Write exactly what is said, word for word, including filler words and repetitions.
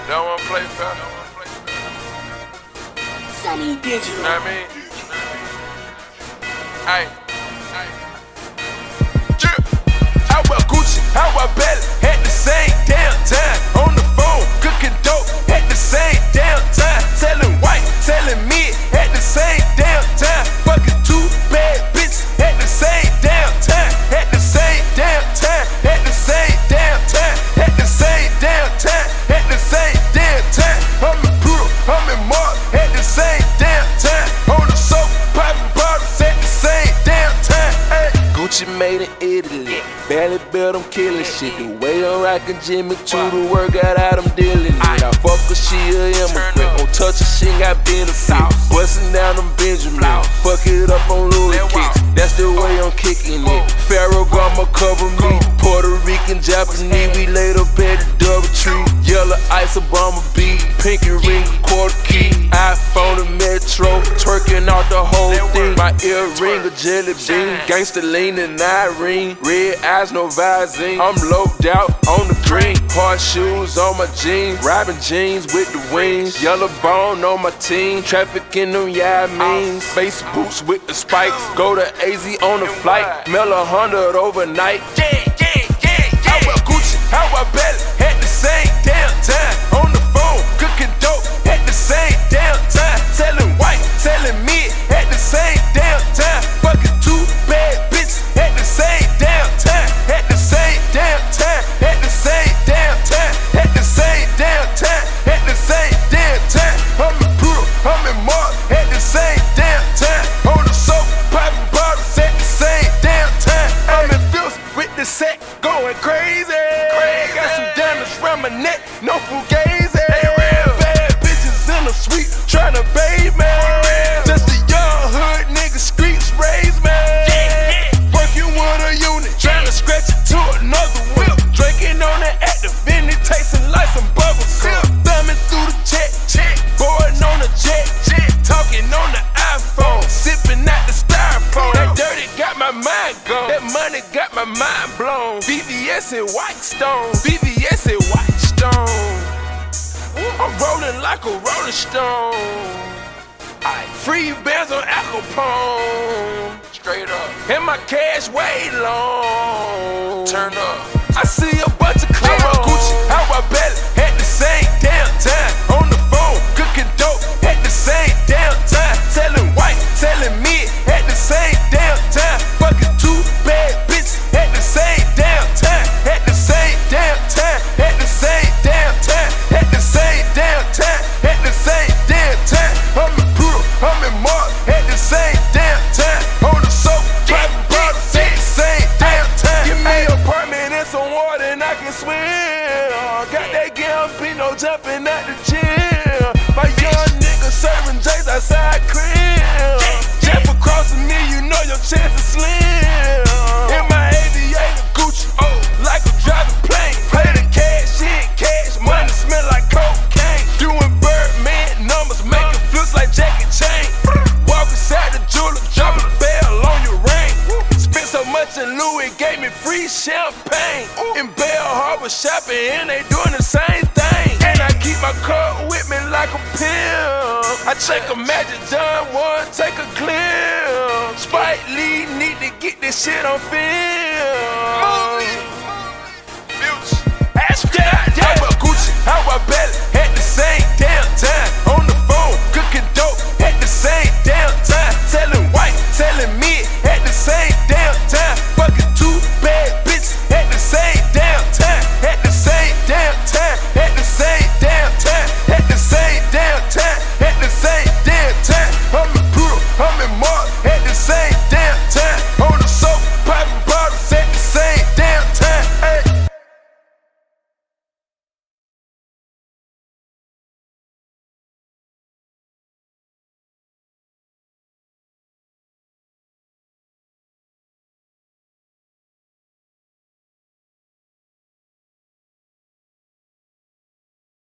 Don't wanna play fair. Sunny Digital. You know what I mean? Ay. Yeah. I wear Gucci, I wear Belly, at the same damn time. On the phone, cooking dope, at the same damn time. Selling white, selling mid, at the same damn time. Fucking two bad bitches, at the same damn time. At the same damn time. At the same damn time. At the same damn time. At the same damn time. I'm in Brutal, I'm in Mark, at the same damn time. On the soap, popping bottles, at the same damn time. Ay. Gucci made in Italy, barely built them killing shit. The way I'm rockin' Jimmy to the work got out, I'm dealing it. I fuck her, she a immigrant. Won't touch her, she ain't got benefit. Bustin' down them Benjamin, fuck it up on Louis kicks. That's the way I'm kicking it. Pharaoh Gama cover me, Puerto Rican, Japanese. We laid up at the double tree. Yellow ice, Obama beat, pinky ring, quarter key. iPhone and Metro, twerking out the whole thing. My earring a jelly bean, gangsta leanin' Irene. Red eyes, no Visine. I'm loped out on the green. Hard shoes on my jeans, robbing jeans with the wings. Yellow bone on my team, trafficking them yeah means. Face boots with the spikes, go to A Z on the flight. Mail a hundred overnight. Yeah, yeah, yeah, yeah. I wear Gucci, I wear Belly, at the same damn time. On the phone, cooking dope, at the same damn time. Selling white, selling mid, at the same damn time. Fucking two bad bitches, at the same damn time. At the same damn time. At the same damn time. At the same damn time. At the same damn time. I'm in Brutal, I'm in Mark, at the same damn time. On the soap, popping bottles, at the same damn time. I'm in Phil's with the set, going crazy. crazy. Got some diamonds round my neck, no fugazi. Bad bitches in the suite, tryna bathe me. Just a young hood nigga, streets raised me. Working with a unit, tryna scratch it to another whip. Drinking on the active, Vinny, tasting like some bubble sip. Thumbing through the check, check. Boarding on the jet, jet. Talking on the iPhone, sipping out the styrofoam. That dirty got my mind gone, that money got my mind blown. V V S and White Stone, V V S and White Stone. I'm rolling like a rolling stone. I free bands on Al Capone. Straight up. And my cash way long. Turn up. I see a bunch of clowns. I wear Gucci, I wear Belly, at the same damn time. On the phone, cooking dope, at the same damn time. Selling white, selling mid, at the same damn time. Fucking two bad bitches, at the same damn time. At the same damn time. At the same damn time. At the same damn time. At the same damn time. I'm in Brutal, I'm in Mark, at the same damn time. On the soap, popping bottles, at the same damn time. Give me an apartment and some water and I can swim. Got that Gambino jumping at the gym. My young nigga serving J's outside crib. Jeff crossing me, you know your chance is slim. In my aviator Gucci, oh, like a driving plane. Play the cash in, cash money smell like cocaine. Doing Birdman numbers, making flips like Jackie Chain. Walk inside the jeweler, dropping a bell on your ring. Spent so much in Louis, gave me free champagne. In Bell Harbor shopping, and they doing the same thing. And I keep my car with me like a pill. I check a Magic John one, take a clip. Spike Lee need to get this shit on film. I wear Gucci, I wear Belly, at the same damn time. On the phone, cooking dope, at the same damn time. Selling white, selling mid, at the same damn time. Fucking two bad bitches, at the same damn time. At the same damn time. At the same damn time. At the same damn time. At the same damn time. I'm in Brutal, I'm in Mark, at the same